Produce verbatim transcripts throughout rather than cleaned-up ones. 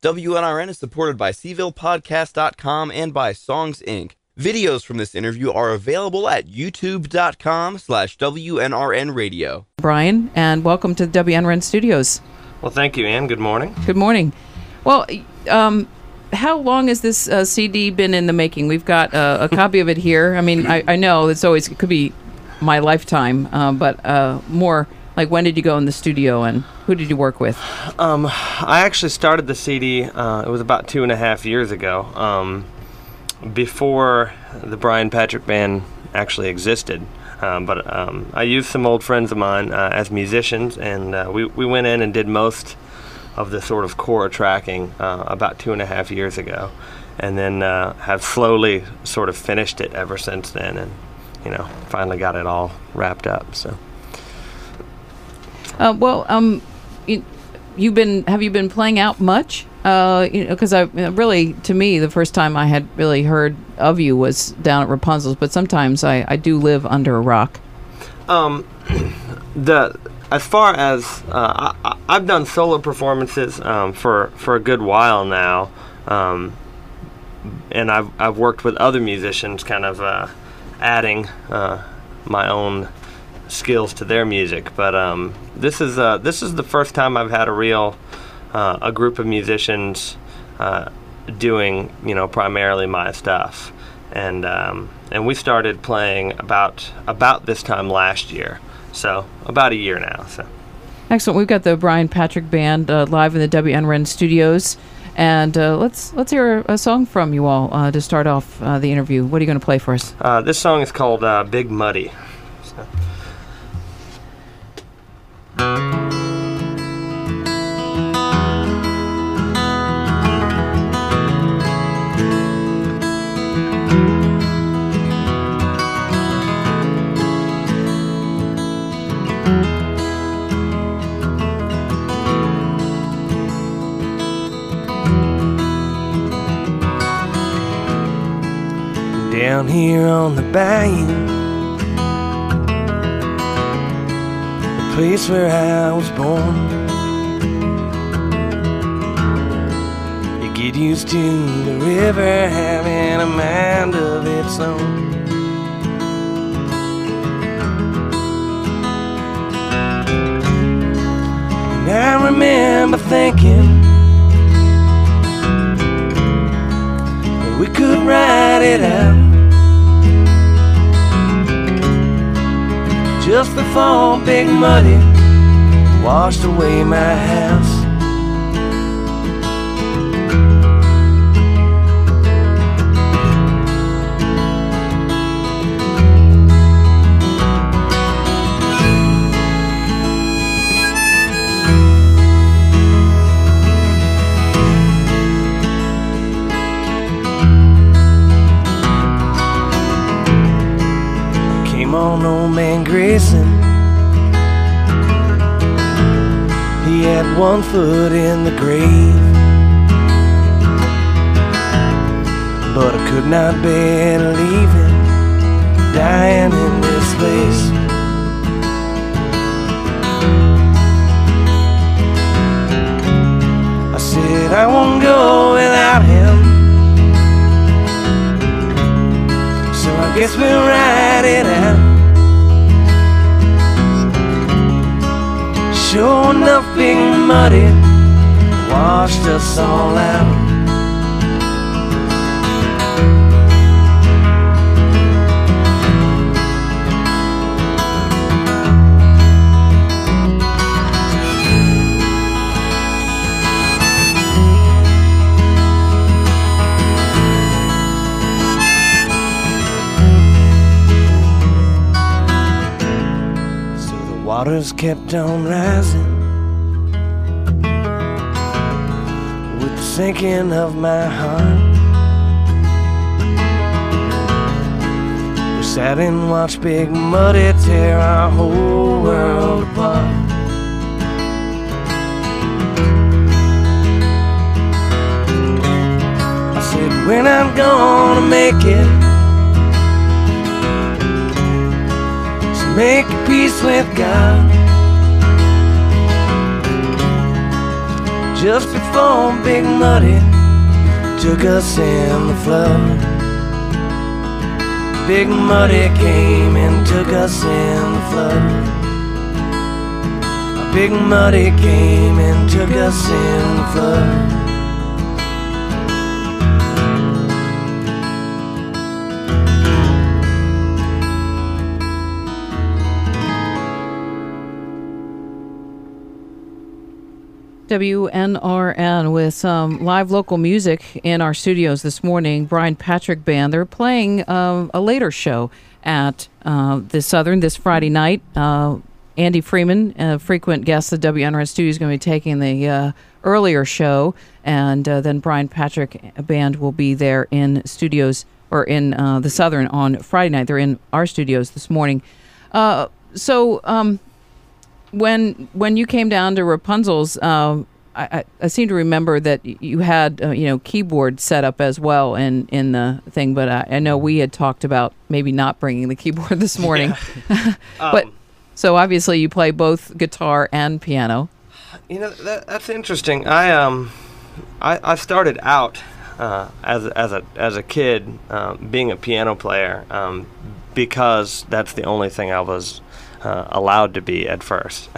W N R N is supported by Seville Podcast dot com and by Songs, Incorporated. Videos from this interview are available at YouTube.com slash WNRN Radio. Brian, and welcome to the W N R N studios. Well, thank you, Ann. Good morning. Good morning. Well, um, how long has this uh, C D been in the making? We've got uh, a copy of it here. I mean, I, I know it's always, it could be my lifetime, uh, but uh, more like when did you go in the studio and who did you work with? Um, I actually started the C D, uh, it was about two and a half years ago, um, before the Brian Patrick Band actually existed. Um, but um, I used some old friends of mine uh, as musicians, and uh, we, we went in and did most of the sort of core tracking uh, about two and a half years ago, and then uh, have slowly sort of finished it ever since then, and you know, finally got it all wrapped up. So, uh, well, um, you, you've been have you been playing out much? Uh, you know, because I really, to me, the first time I had really heard of you was down at Rapunzel's. But sometimes I, I do live under a rock. Um, the as far as uh, I, I've done solo performances um, for for a good while now, um, and I've I've worked with other musicians, kind of uh, adding uh, my own skills to their music. But um, this is uh, this is the first time I've had a real Uh, a group of musicians uh, doing, you know, primarily my stuff, and um, and we started playing about about this time last year, so about a year now. So excellent. We've got the Brian Patrick Band uh, live in the W N R N studios, and uh, let's let's hear a song from you all uh, to start off uh, the interview. What are you going to play for us? Uh, this song is called uh, "Big Muddy." So. Down here on the bayou, the place where I was born, you get used to the river having a mind of its own. And I remember thinking that we could ride it out just before Big Muddy washed away my house. Came on old man Grayson, he had one foot in the grave, but I could not bear to leave him dying in this place. I said I won't go without him, so I guess we'll ride it out. Sure enough, Big Muddy washed us all out. Waters kept on rising with the sinking of my heart. We sat and watched Big Muddy tear our whole world apart. I said, we're not gonna make it, make a peace with God. just before Big Muddy took us in the flood. Big Muddy came and took us in the flood. Big Muddy came and took us in the flood. W N R N with some live local music in our studios this morning. Brian Patrick Band. They're playing uh, a later show at uh, the Southern this Friday night. Uh, Andy Freeman, a frequent guest at W N R N Studios, is going to be taking the uh, earlier show, and uh, then Brian Patrick Band will be there in studios, or in uh, the Southern on Friday night. They're in our studios this morning. Uh, so... Um, When when you came down to Rapunzel's, uh, I, I seem to remember that you had uh, you know keyboard set up as well in, in the thing, but I, I know we had talked about maybe not bringing the keyboard this morning. Yeah. But um, so obviously you play both guitar and piano. You know that, that's interesting. I um I, I started out uh, as as a as a kid um, being a piano player um, because that's the only thing I was Uh, allowed to be at first.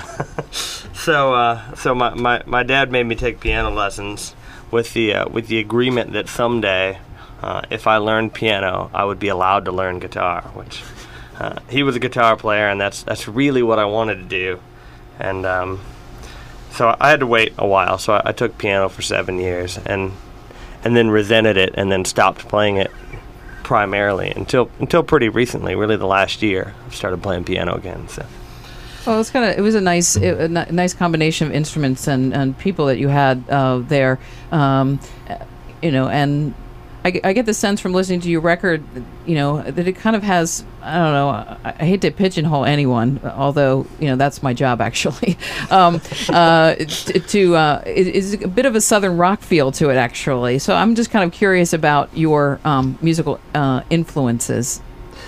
so uh, so my, my, my dad made me take piano lessons with the uh, with the agreement that someday uh, if I learned piano I would be allowed to learn guitar, which uh, he was a guitar player and that's that's really what I wanted to do. And um, so I had to wait a while, so I, I took piano for seven years and and then resented it and then stopped playing it primarily until until pretty recently, really the last year, I started playing piano again. So, well, it's kind of it was a nice it, a n- nice combination of instruments and, and people that you had uh, there, um, you know, and I, I get the sense from listening to your record, you know, that it kind of has, I don't know, I, I hate to pigeonhole anyone, although, you know, that's my job actually, um, uh, t- to, uh, it, it's a bit of a Southern rock feel to it actually. So I'm just kind of curious about your um, musical uh, influences.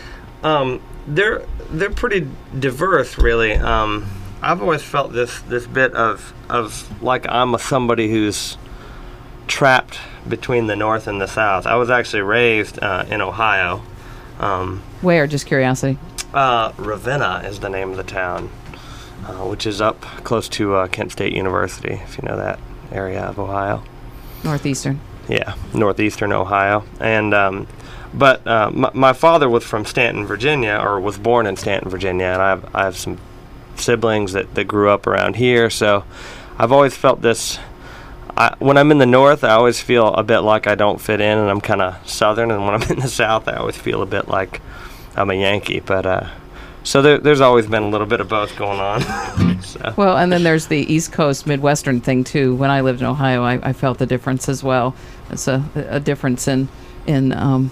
Um, they're, they're pretty diverse, really. Um, I've always felt this, this bit of, of like I'm a somebody who's trapped between the North and the South. I was actually raised uh, in Ohio. Um, Where? Just curiosity. Uh, Ravenna is the name of the town, uh, which is up close to uh, Kent State University, if you know that area of Ohio. Northeastern. Yeah, northeastern Ohio. And um, but uh, m- my father was from Stanton, Virginia, or was born in Stanton, Virginia, and I have I have some siblings that, that grew up around here. So I've always felt this. I, when I'm in the North, I always feel a bit like I don't fit in, and I'm kind of Southern. And when I'm in the South, I always feel a bit like I'm a Yankee. But uh, so there, there's always been a little bit of both going on. So. Well, and then there's the East Coast Midwestern thing too. When I lived in Ohio, I, I felt the difference as well. It's a, a difference in in um,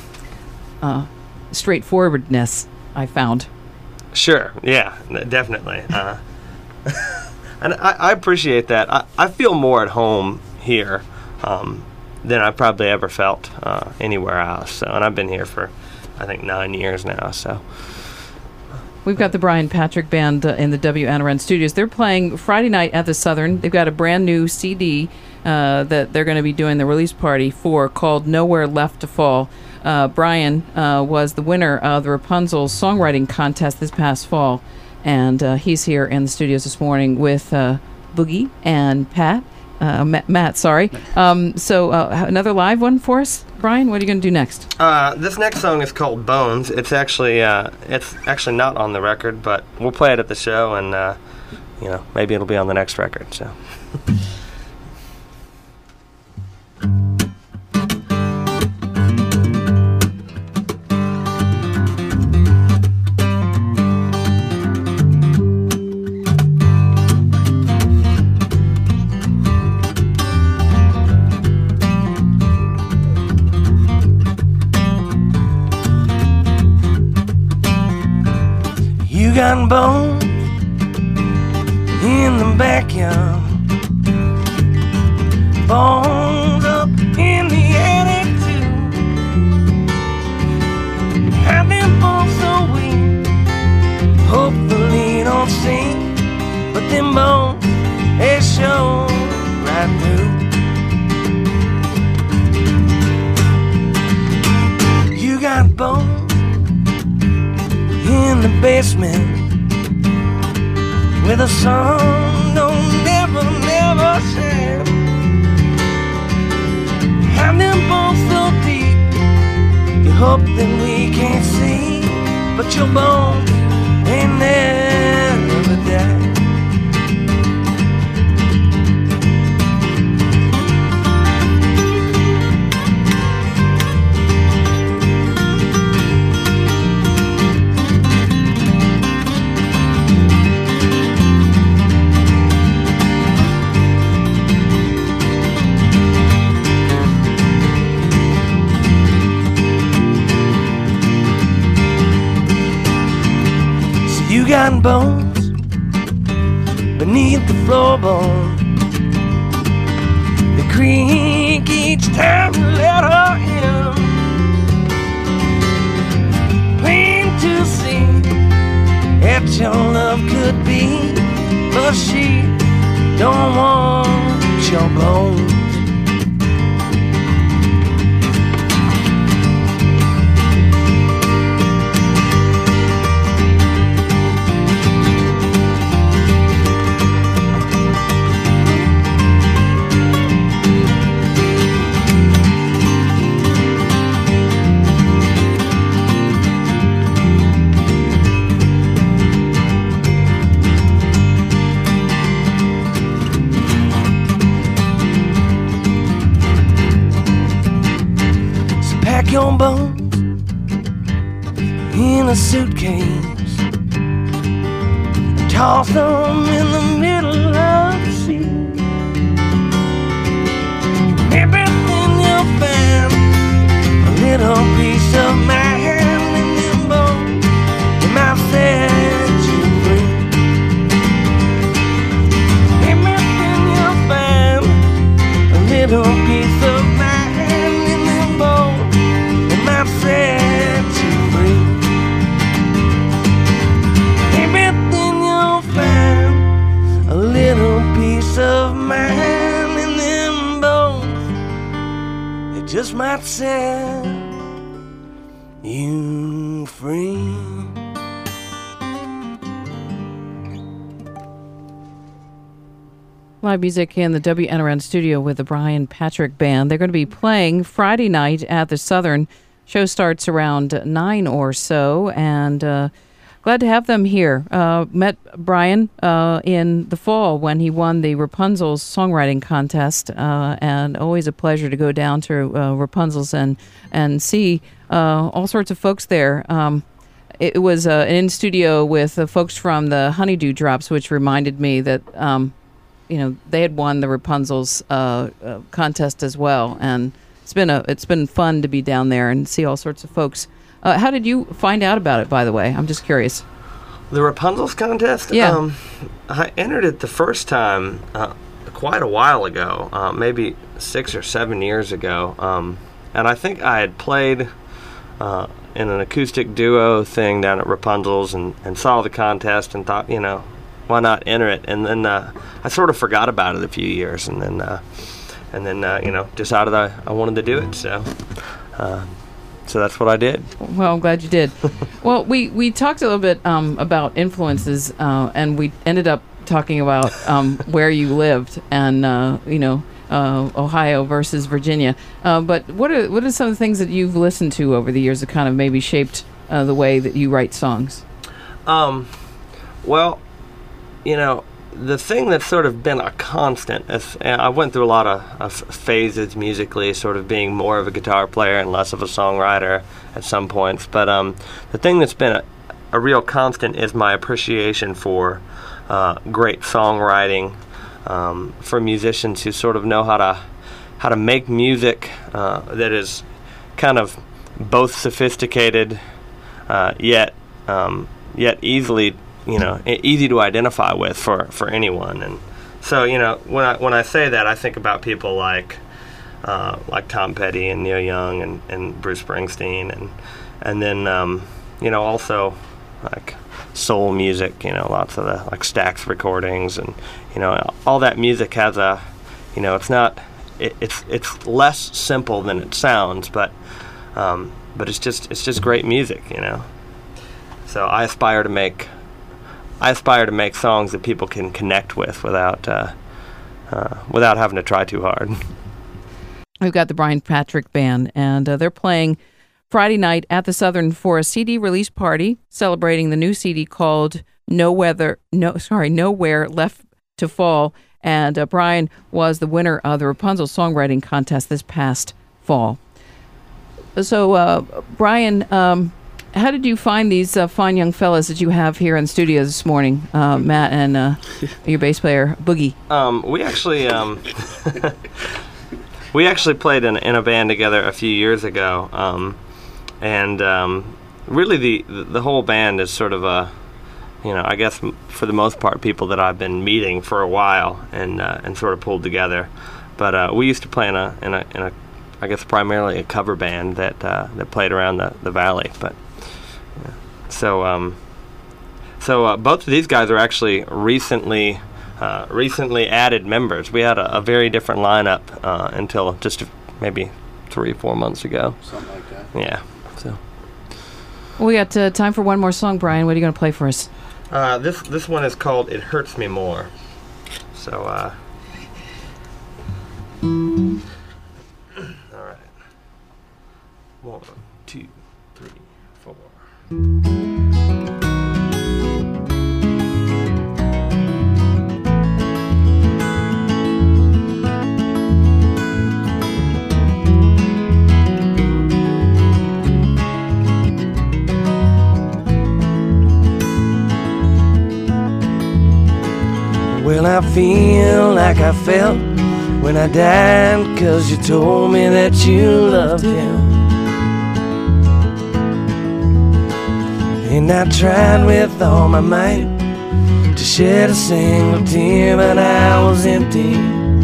uh, straightforwardness, I found. Sure. Yeah. Definitely. Uh, And I, I appreciate that. I, I feel more at home here um, than I probably ever felt uh, anywhere else. So, and I've been here for, I think, nine years now. So, we've got the Brian Patrick Band uh, in the W N R N studios. They're playing Friday night at the Southern. They've got a brand new C D uh, that they're going to be doing the release party for called Nowhere Left to Fall. Uh, Brian uh, was the winner of the Rapunzel songwriting contest this past fall. And uh, he's here in the studios this morning with uh, Boogie and Pat. Uh, Matt, Matt, sorry. Um, so uh, another live one for us, Brian. What are you going to do next? Uh, this next song is called Bones. It's actually uh, it's actually not on the record, but we'll play it at the show, and uh, you know maybe it'll be on the next record. So. You got bones in the backyard. basement where the sun don't never, never shine. And them bones so deep, you hope that we can't see, but your bones ain't never died. You got bones beneath the floorboard. They creak each time you let her in. Plain to see that your love could be, but she don't want your bones. Your bones in a suitcase, toss them in the middle of the sea. Everything you'll find, a little piece of my hand in them bones, it might set you free. Everything you'll find, a little piece of my hand in them bones, set you free. Everything you'll find, a little piece of mine in them bones, it just might set you free. Live music in the W N R N studio with the Brian Patrick Band. They're going to be playing Friday night at the Southern. Show starts around nine or so, and uh, glad to have them here. Uh, met Brian uh, in the fall when he won the Rapunzel's songwriting contest, uh, and always a pleasure to go down to uh, Rapunzel's and and see uh, all sorts of folks there. Um, it, it was uh, an in-studio with uh, folks from the Honeydew Drops, which reminded me that um, you know they had won the Rapunzel's uh, uh, contest as well, and It's been a it's been fun to be down there and see all sorts of folks. Uh, how did you find out about it, by the way? I'm just curious. The Rapunzel's contest? Yeah. Um, I entered it the first time uh, quite a while ago, uh, maybe six or seven years ago. Um, and I think I had played uh, in an acoustic duo thing down at Rapunzel's and, and saw the contest and thought, you know, why not enter it? And then uh, I sort of forgot about it a few years, and then... Uh, And then, uh, you know, decided I, I wanted to do it, so uh, so that's what I did. Well, I'm glad you did. Well, we, we talked a little bit um, about influences, uh, and we ended up talking about um, where you lived and, uh, you know, uh, Ohio versus Virginia. Uh, but what are what are some of the things that you've listened to over the years that kind of maybe shaped uh, the way that you write songs? Um, well, you know, the thing that's sort of been a constant, is, I went through a lot of, of phases musically, sort of being more of a guitar player and less of a songwriter at some points. But um, the thing that's been a, a real constant is my appreciation for uh, great songwriting, um, for musicians who sort of know how to how to make music uh, that is kind of both sophisticated uh, yet um, yet easily. You know, easy to identify with for, for anyone. And so, you know, when I when I say that, I think about people like uh, like Tom Petty and Neil Young and, and Bruce Springsteen, and and then um, you know, also like soul music. You know, lots of the like Stax recordings, and you know, all that music has a, you know, it's not it, it's it's less simple than it sounds, but um, but it's just it's just great music. You know. so I aspire to make I aspire to make songs that people can connect with without uh, uh, without having to try too hard. We've got the Brian Patrick Band, and uh, they're playing Friday night at the Southern for a C D release party celebrating the new C D called No Weather, No sorry, Nowhere Left to Fall. And uh, Brian was the winner of the Rapunzel Songwriting Contest this past fall. So, uh, Brian, um, how did you find these uh, fine young fellas that you have here in the studio this morning, uh, Matt and uh, your bass player Boogie? Um, we actually um, we actually played in, in a band together a few years ago, um, and um, really the the whole band is sort of a, you know, I guess for the most part, people that I've been meeting for a while and uh, and sort of pulled together. But uh, we used to play in a in a in a I guess primarily a cover band that uh, that played around the, the valley, but. So, um, so uh, both of these guys are actually recently, uh, recently added members. We had a, a very different lineup uh, until just a, maybe three, four months ago. Something like that. Yeah. So. We got uh, time for one more song, Brian. What are you going to play for us? Uh, this this one is called "It Hurts Me More." So. Uh, all right. One, two, three, four. Well, I feel like I felt when I died, 'cause you told me that you loved him. And I tried with all my might to shed a single tear, but I was empty.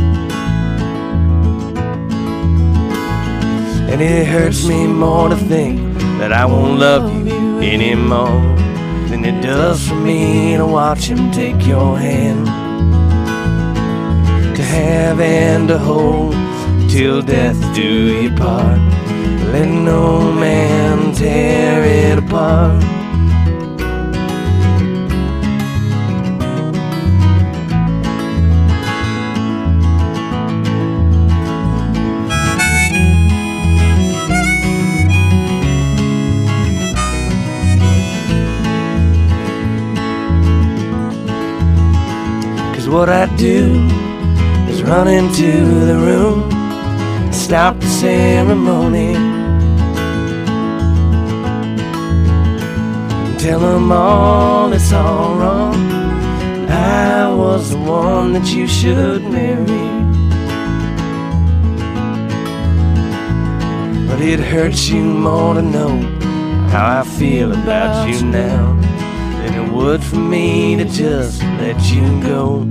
And it hurts me more to think that I won't love you anymore than it does for me to watch him take your hand, to have and to hold till death do you part. Let no man tear it apart. 'Cause what I do is run into the room, stop the ceremony, tell them all it's all wrong. I was the one that you should marry. But it hurts you more to know how I feel about you now than it would for me to just let you go.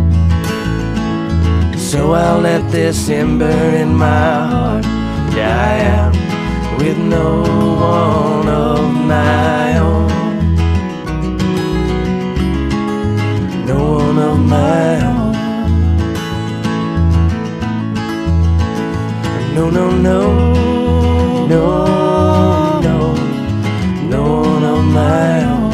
So I'll let this ember in my heart die out with no one of my own. No one of my own. No, no, no, no, no, no one of my own.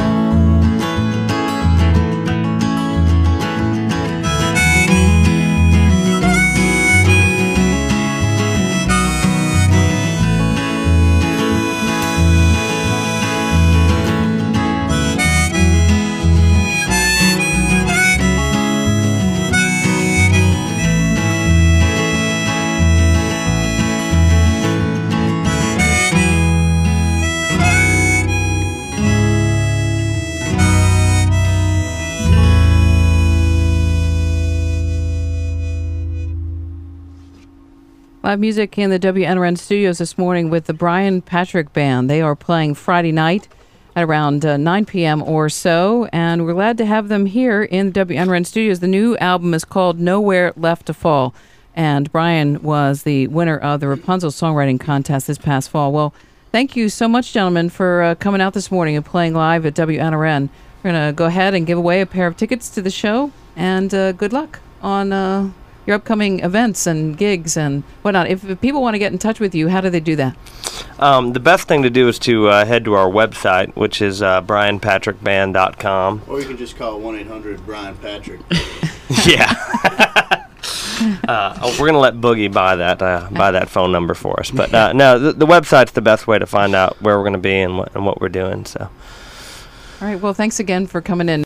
Live music in the W N R N studios this morning with the Brian Patrick Band. They are playing Friday night at around uh, nine p.m. or so, and we're glad to have them here in the W N R N studios. The new album is called Nowhere Left to Fall, and Brian was the winner of the Rapunzel Songwriting Contest this past fall. Well, thank you so much, gentlemen, for uh, coming out this morning and playing live at W N R N. We're going to go ahead and give away a pair of tickets to the show, and uh, good luck on uh, your upcoming events and gigs and whatnot. If, if people want to get in touch with you, how do they do that? Um, the best thing to do is to uh, head to our website, which is uh, brian patrick band dot com. Or you can just call one eight hundred Brian Patrick. Yeah. uh, oh, we're gonna let Boogie buy that uh, buy that phone number for us. But uh, no, the, the website's the best way to find out where we're gonna be and what and what we're doing. So. All right. Well, thanks again for coming in.